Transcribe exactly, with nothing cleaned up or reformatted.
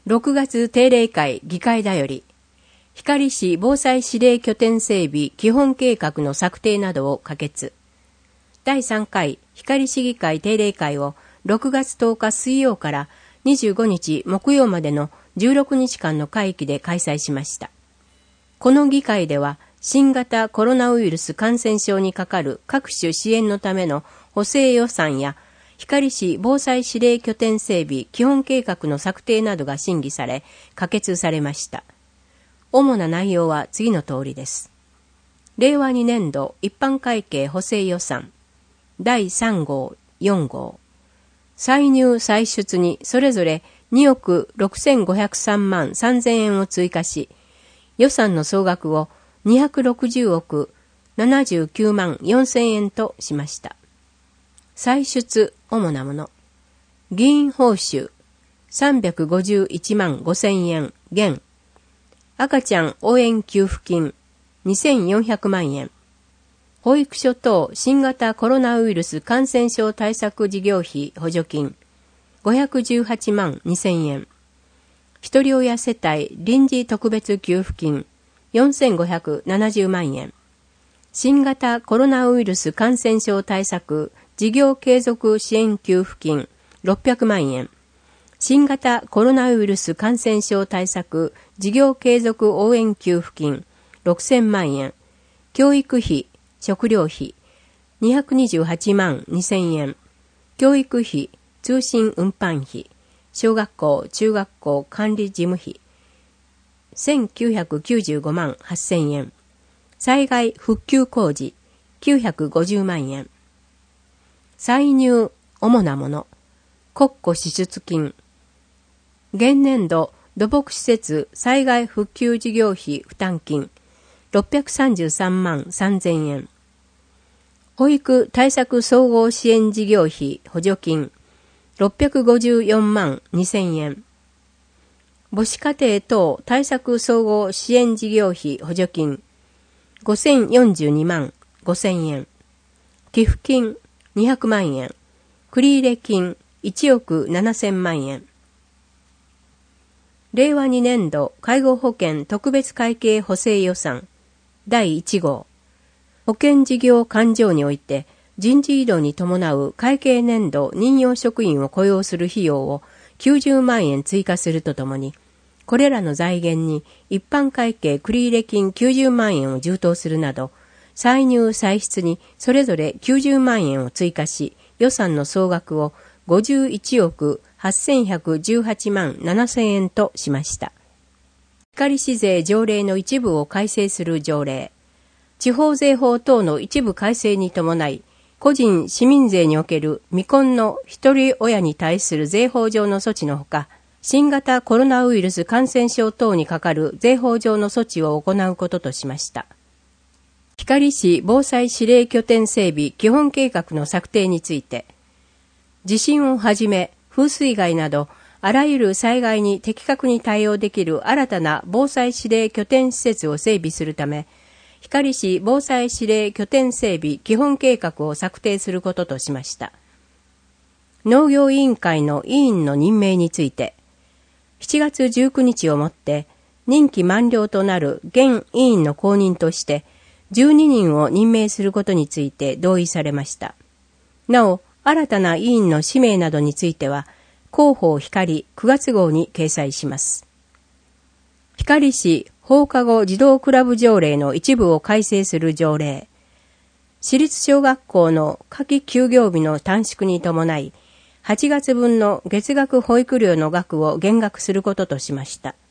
ろくがつ定例会議会だより、光市防災指令拠点整備基本計画の策定などを可決。だいさんかい光市議会定例会をろくがつとおか水曜からにじゅうごにち木曜までのじゅうろくにちかんの会期で開催しました。この議会では、新型コロナウイルス感染症にかかる各種支援のための補正予算や、光市防災指令拠点整備基本計画の策定などが審議され、可決されました。主な内容は次の通りです。れいわにねんど一般会計補正予算だいさんごう、よんごう、歳入歳出にそれぞれにおくろくせんごひゃくさんまんさんぜんえんを追加し、予算の総額をにひゃくろくじゅうおくななじゅうきゅうまんよんせんえんとしました。歳出主なもの。議員報酬さんびゃくごじゅういちまんごせんえん減。赤ちゃん応援給付金にせんよんひゃくまんえん。保育所等新型コロナウイルス感染症対策事業費補助金ごひゃくじゅうはちまんにせんえん。ひとり親世帯臨時特別給付金よんせんごひゃくななじゅうまんえん。新型コロナウイルス感染症対策事業継続支援給付金ろっぴゃくまんえん。新型コロナウイルス感染症対策事業継続応援給付金ろくせんまんえん。教育費、食料費にひゃくにじゅうはちまんにせんえん。教育費、通信運搬費、小学校、中学校管理事務費せんきゅうひゃくきゅうじゅうごまんはっせんえん。災害復旧工事きゅうひゃくごじゅうまんえん。歳入主なもの。国庫支出金。現年度土木施設災害復旧事業費負担金ろっぴゃくさんじゅうさんまんさんぜんえん。保育対策総合支援事業費補助金ろっぴゃくごじゅうよんまんにせんえん。母子家庭等対策総合支援事業費補助金ごせんよんじゅうにまんごせんえん。寄付金にひゃくまんえん。繰入金いちおくななせんまんえん。れいわにねんど介護保険特別会計補正予算だいいちごう。保険事業勘定において人事異動に伴う会計年度任用職員を雇用する費用をきゅうじゅうまんえん追加するとともに、これらの財源に一般会計繰入金きゅうじゅうまんえんを充当するなど、歳入歳出にそれぞれきゅうじゅうまんえんを追加し、予算の総額をごじゅういちおくはっせんひゃくじゅうはちまんななせんえんとしました。光市税条例の一部を改正する条例。地方税法等の一部改正に伴い、個人市民税における未婚の一人親に対する税法上の措置のほか、新型コロナウイルス感染症等にかかる税法上の措置を行うこととしました。光市防災指令拠点整備基本計画の策定について、地震をはじめ風水害などあらゆる災害に的確に対応できる新たな防災指令拠点施設を整備するため、光市防災指令拠点整備基本計画を策定することとしました。農業委員会の委員の任命について、しちがつじゅうくにちをもって任期満了となる現委員の後任としてじゅうににんを任命することについて同意されました。なお、新たな委員の氏名などについては、広報光くがつごうに掲載します。光市放課後児童クラブ条例の一部を改正する条例。私立小学校の夏季休業日の短縮に伴い、はちがつぶんの月額保育料の額を減額することとしました。